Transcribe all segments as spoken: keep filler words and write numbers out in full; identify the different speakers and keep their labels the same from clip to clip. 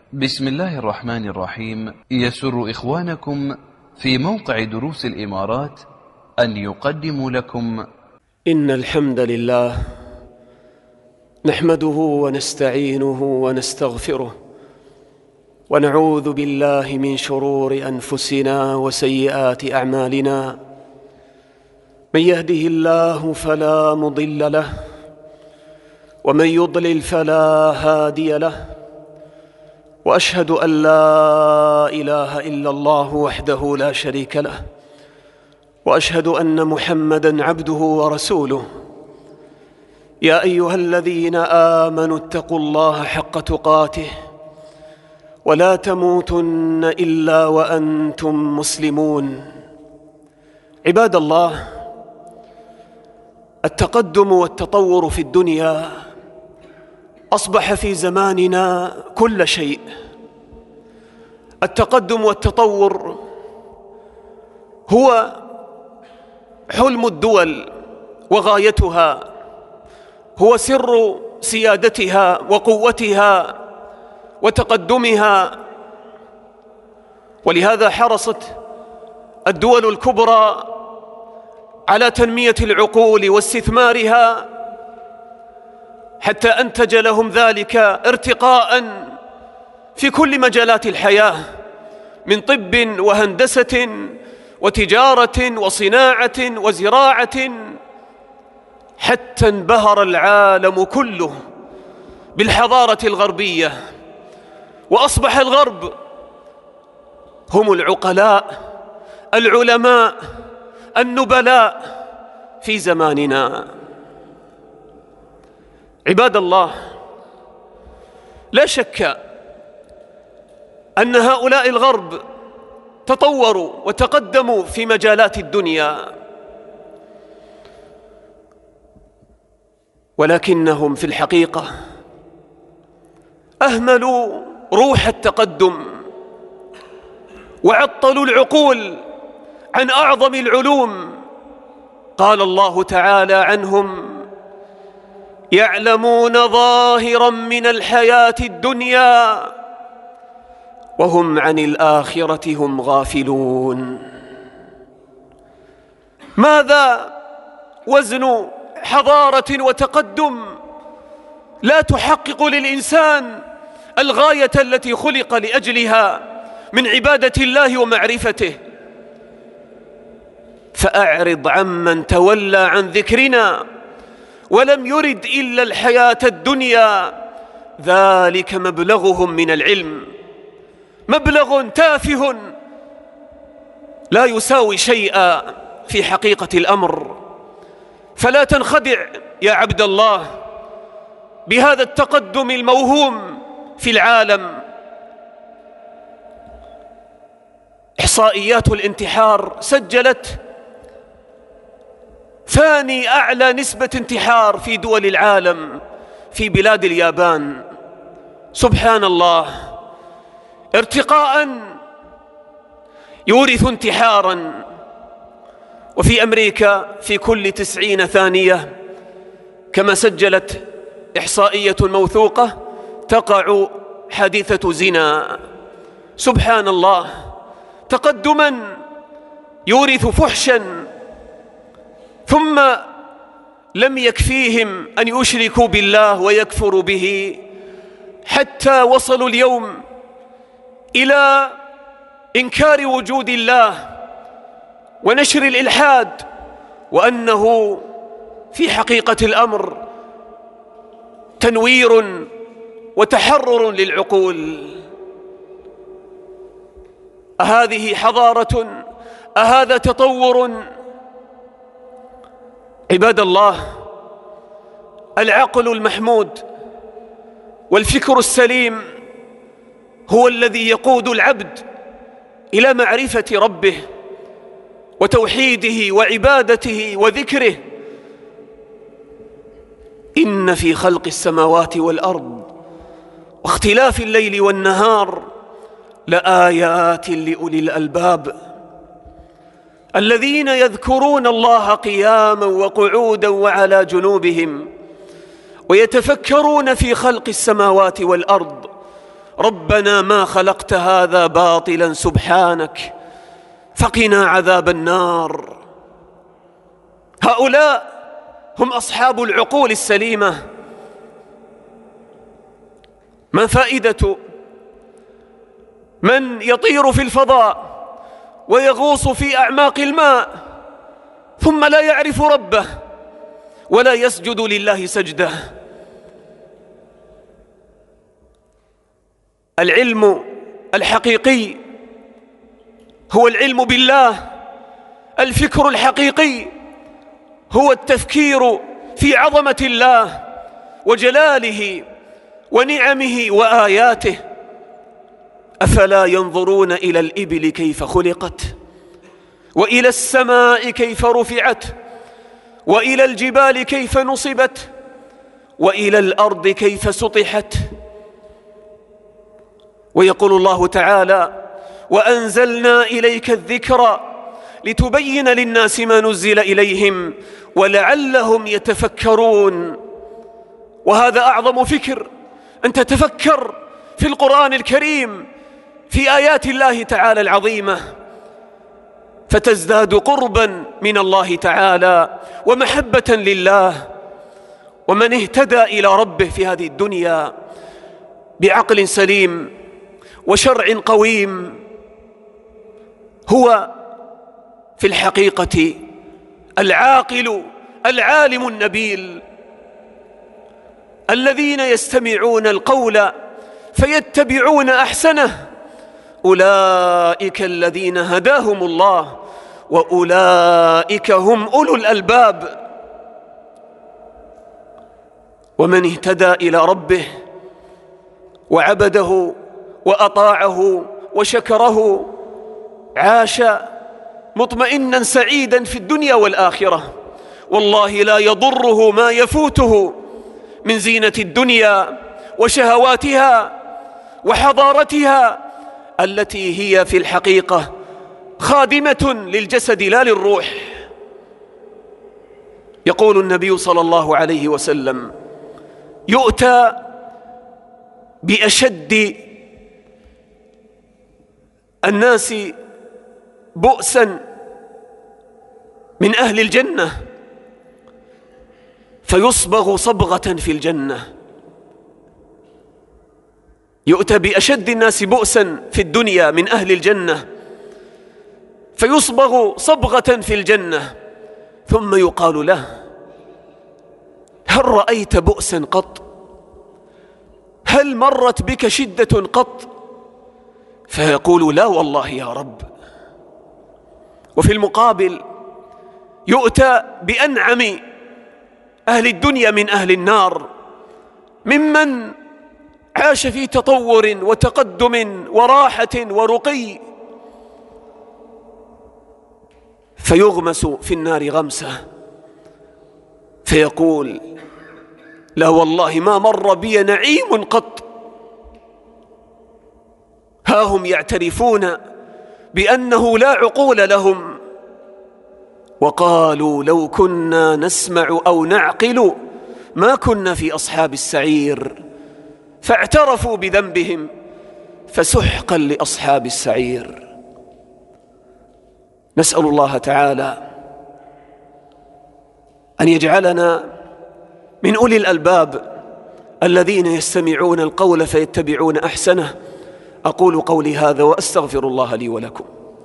Speaker 1: بسم الله الرحمن الرحيم. يسر إخوانكم في موقع دروس الإمارات أن يقدموا لكم
Speaker 2: إن الحمد لله نحمده ونستعينه ونستغفره ونعوذ بالله من شرور أنفسنا وسيئات أعمالنا. من يهده الله فلا مضل له ومن يضلل فلا هادي له، وأشهد أن لا إله إلا الله وحده لا شريك له، وأشهد أن محمدًا عبده ورسوله. يا أيها الذين آمنوا اتقوا الله حق تقاته ولا تموتن إلا وأنتم مسلمون. عباد الله، التقدم والتطور في الدنيا أصبح في زماننا كل شيء. التقدم والتطور هو حلم الدول وغايتها، هو سر سيادتها وقوتها وتقدمها. ولهذا حرصت الدول الكبرى على تنمية العقول واستثمارها حتى أنتج لهم ذلك ارتقاء في كل مجالات الحياة، من طب وهندسة وتجارة وصناعة وزراعة، حتى انبهر العالم كله بالحضارة الغربية، وأصبح الغرب هم العقلاء العلماء النبلاء في زماننا. عباد الله، لا شك أن هؤلاء الغرب تطوروا وتقدموا في مجالات الدنيا، ولكنهم في الحقيقة أهملوا روح التقدم وعطلوا العقول عن أعظم العلوم. قال الله تعالى عنهم: يعلمون ظاهرا من الحياة الدنيا وهم عن الآخرة هم غافلون. ماذا وزن حضارة وتقدم لا تحقق للإنسان الغاية التي خلق لأجلها من عبادة الله ومعرفته؟ فأعرض عمن تولى عن ذكرنا ولم يرد إلا الحياة الدنيا، ذلك مبلغهم من العلم، مبلغ تافه لا يساوي شيئا في حقيقة الأمر. فلا تنخدع يا عبد الله بهذا التقدم الموهوم في العالم. إحصائيات الانتحار سجلت ثاني أعلى نسبة انتحار في دول العالم في بلاد اليابان. سبحان الله، ارتقاء يورث انتحارا. وفي أمريكا في كل تسعين ثانية، كما سجلت إحصائية موثوقة، تقع حادثة زنا. سبحان الله، تقدما يورث فحشا. ثم لم يكفيهم أن يشركوا بالله ويكفروا به، حتى وصلوا اليوم إلى إنكار وجود الله ونشر الإلحاد، وأنه في حقيقة الأمر تنوير وتحرر للعقول. أهذه حضارة؟ أهذا تطور؟ عباد الله، العقل المحمود والفكر السليم هو الذي يقود العبد إلى معرفة ربه وتوحيده وعبادته وذكره. إن في خلق السماوات والأرض واختلاف الليل والنهار لآيات لأولي الألباب الذين يذكرون الله قياما وقعودا وعلى جنوبهم ويتفكرون في خلق السماوات والأرض ربنا ما خلقت هذا باطلا سبحانك فقنا عذاب النار. هؤلاء هم أصحاب العقول السليمة. ما فائدة من يطير في الفضاء ويغوص في أعماق الماء ثم لا يعرف ربه ولا يسجد لله سجده؟ العلم الحقيقي هو العلم بالله. الفكر الحقيقي هو التفكير في عظمة الله وجلاله ونعمه وآياته. أفلا ينظرون إلى الإبل كيف خلقت وإلى السماء كيف رفعت وإلى الجبال كيف نصبت وإلى الأرض كيف سطحت؟ ويقول الله تعالى: وأنزلنا إليك الذكر لتبين للناس ما نزل إليهم ولعلهم يتفكرون. وهذا أعظم فكر، أن تتفكر في القرآن الكريم في آيات الله تعالى العظيمة، فتزداد قربا من الله تعالى ومحبة لله. ومن اهتدى إلى ربه في هذه الدنيا بعقل سليم وشرع قويم هو في الحقيقة العاقل العالم النبيل، الذين يستمعون القول فيتبعون أحسنه. أولئك الذين هداهم الله وأولئك هم أولو الألباب. ومن اهتدى إلى ربه وعبده وأطاعه وشكره عاش مطمئنا سعيدا في الدنيا والآخرة. والله لا يضره ما يفوته من زينة الدنيا وشهواتها وحضارتها التي هي في الحقيقة خادمة للجسد لا للروح. يقول النبي صلى الله عليه وسلم: يؤتى بأشد الناس بؤسا من أهل الجنة فيصبغ صبغة في الجنة. يؤتى بأشد الناس بؤسا في الدنيا من أهل الجنة فيصبغ صبغة في الجنة، ثم يقال له: هل رأيت بؤسا قط؟ هل مرت بك شدة قط؟ فيقول: لا والله يا رب. وفي المقابل يؤتى بأنعم أهل الدنيا من أهل النار، ممن عاش في تطور وتقدم وراحة ورقي، فيغمس في النار غمسة فيقول: لا والله ما مر بي نعيم قط. ها هم يعترفون بأنه لا عقول لهم، وقالوا لو كنا نسمع أو نعقل ما كنا في أصحاب السعير، فاعترفوا بذنبهم فسحقا لأصحاب السعير. نسأل الله تعالى أن يجعلنا من أولي الألباب الذين يستمعون القول فيتبعون أحسنه. أقول قولي هذا وأستغفر الله لي ولكم.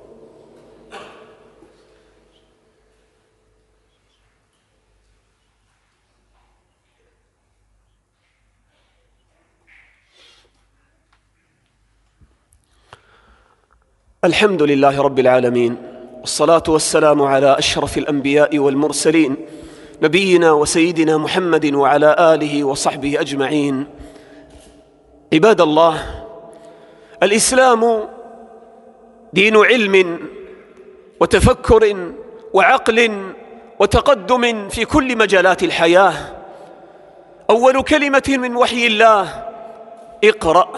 Speaker 2: الحمد لله رب العالمين، والصلاة والسلام على أشرف الأنبياء والمرسلين، نبينا وسيدنا محمد وعلى آله وصحبه أجمعين. عباد الله، الإسلام دين علم وتفكر وعقل وتقدم في كل مجالات الحياة. أول كلمة من وحي الله: اقرأ.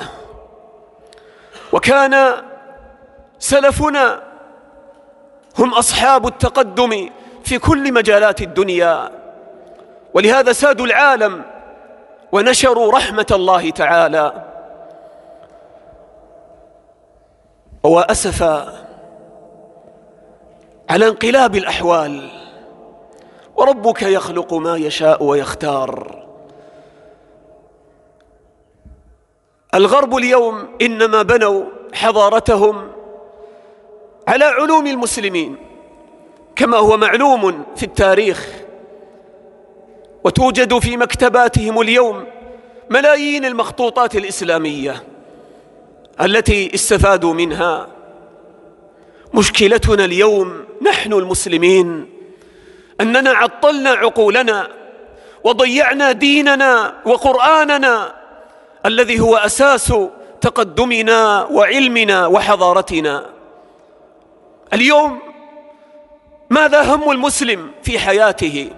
Speaker 2: وكان سلفنا هم أصحاب التقدم في كل مجالات الدنيا، ولهذا سادوا العالم ونشروا رحمة الله تعالى. وأسفا على انقلاب الأحوال، وربك يخلق ما يشاء ويختار. الغرب اليوم إنما بنوا حضارتهم على علوم المسلمين كما هو معلوم في التاريخ، وتوجد في مكتباتهم اليوم ملايين المخطوطات الإسلامية التي استفادوا منها. مشكلتنا اليوم نحن المسلمين أننا عطلنا عقولنا وضيعنا ديننا وقرآننا الذي هو أساس تقدمنا وعلمنا وحضارتنا. اليوم ماذا هم المسلم في حياته؟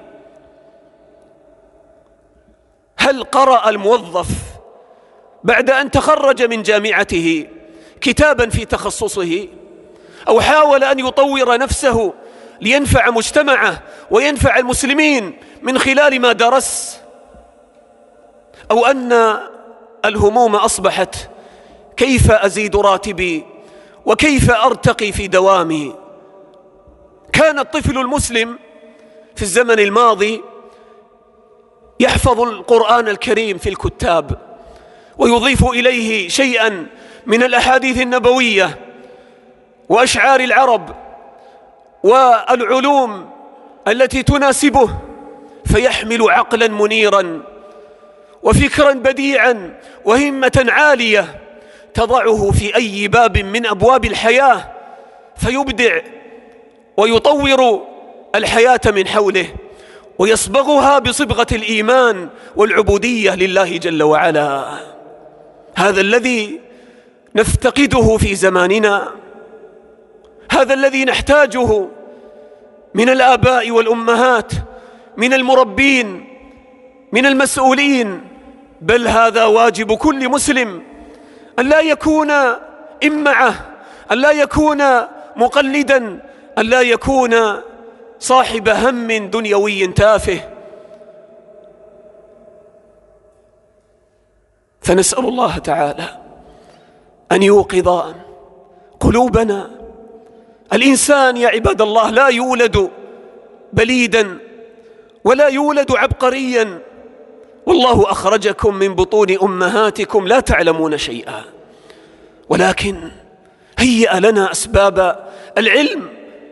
Speaker 2: هل قرأ الموظف بعد أن تخرج من جامعته كتابا في تخصصه، أو حاول أن يطور نفسه لينفع مجتمعه وينفع المسلمين من خلال ما درس؟ أو أن الهموم أصبحت كيف أزيد راتبي وكيف أرتقي في دوامي؟ كان الطفل المسلم في الزمن الماضي يحفظ القرآن الكريم في الكتاب ويضيف إليه شيئا من الأحاديث النبوية وأشعار العرب والعلوم التي تناسبه، فيحمل عقلا منيرا وفكرا بديعا وهمة عالية تضعه في أي باب من أبواب الحياة، فيبدع ويطور الحياة من حوله ويصبغها بصبغة الإيمان والعبودية لله جل وعلا. هذا الذي نفتقده في زماننا، هذا الذي نحتاجه من الآباء والأمهات، من المربين، من المسؤولين، بل هذا واجب كل مسلم، أن لا يكون إمعة، أن لا يكون مقلدا، أن لا يكون صاحب هم دنيوي تافه. فنسأل الله تعالى أن يوقظ قلوبنا. الإنسان يا عباد الله لا يولد بليدا ولا يولد عبقريا، والله أخرجكم من بطون أمهاتكم لا تعلمون شيئا، ولكن هيأ لنا أسباب العلم.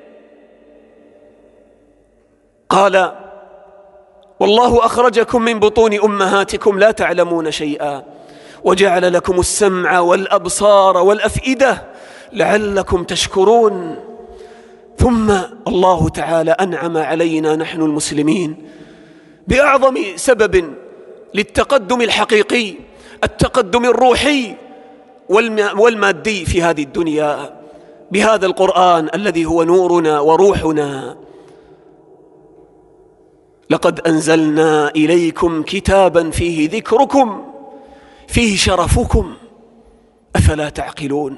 Speaker 2: قال: والله أخرجكم من بطون أمهاتكم لا تعلمون شيئا وجعل لكم السمع والأبصار والأفئدة لعلكم تشكرون. ثم الله تعالى أنعم علينا نحن المسلمين بأعظم سبب للتقدم الحقيقي، التقدم الروحي والمادي في هذه الدنيا، بهذا القرآن الذي هو نورنا وروحنا. لقد أنزلنا إليكم كتابا فيه ذكركم فيه شرفكم أفلا تعقلون.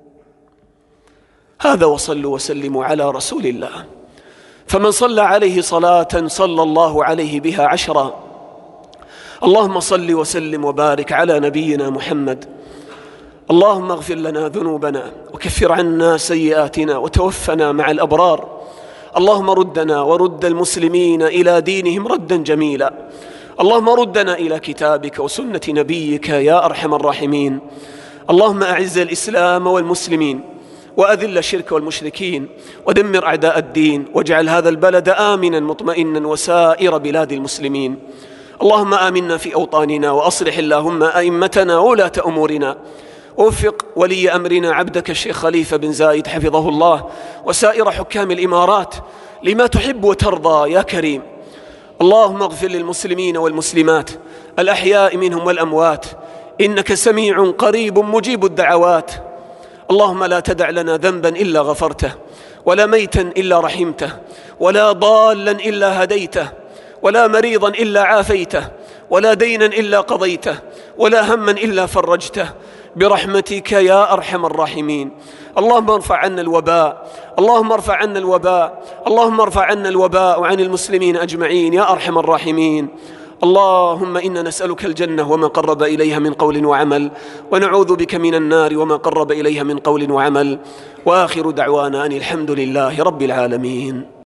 Speaker 2: هذا، وصلوا وسلموا على رسول الله، فمن صلى عليه صلاة صلى الله عليه بها عشرا. اللهم صل وسلم وبارك على نبينا محمد. اللهم اغفر لنا ذنوبنا وكفر عنا سيئاتنا وتوفنا مع الأبرار. اللهم ردنا ورد المسلمين إلى دينهم ردا جميلا. اللهم ردنا إلى كتابك وسنة نبيك يا أرحم الراحمين. اللهم أعز الإسلام والمسلمين وأذل الشرك والمشركين ودمر أعداء الدين، واجعل هذا البلد آمنا مطمئنا وسائر بلاد المسلمين. اللهم آمنا في أوطاننا، وأصلح اللهم أئمتنا وولاة أمورنا، ووفق ولي أمرنا عبدك الشيخ خليفة بن زايد حفظه الله وسائر حكام الإمارات لما تحب وترضى يا كريم. اللهم اغفر للمسلمين والمسلمات الأحياء منهم والأموات، إنك سميع قريب مجيب الدعوات. اللهم لا تدع لنا ذنبا إلا غفرته، ولا ميتا إلا رحمته، ولا ضالا إلا هديته، ولا مريضا إلا عافيته، ولا دينا إلا قضيته، ولا هما إلا فرجته، برحمتك يا أرحم الراحمين. اللهم ارفع عنا الوباء، اللهم ارفع عنا الوباء، اللهم ارفع عنا الوباء وعن المسلمين أجمعين يا أرحم الراحمين. اللهم إنا نسألك الجنة وما قرب إليها من قول وعمل، ونعوذ بك من النار وما قرب إليها من قول وعمل. وآخر دعوانا أن الحمد لله رب العالمين.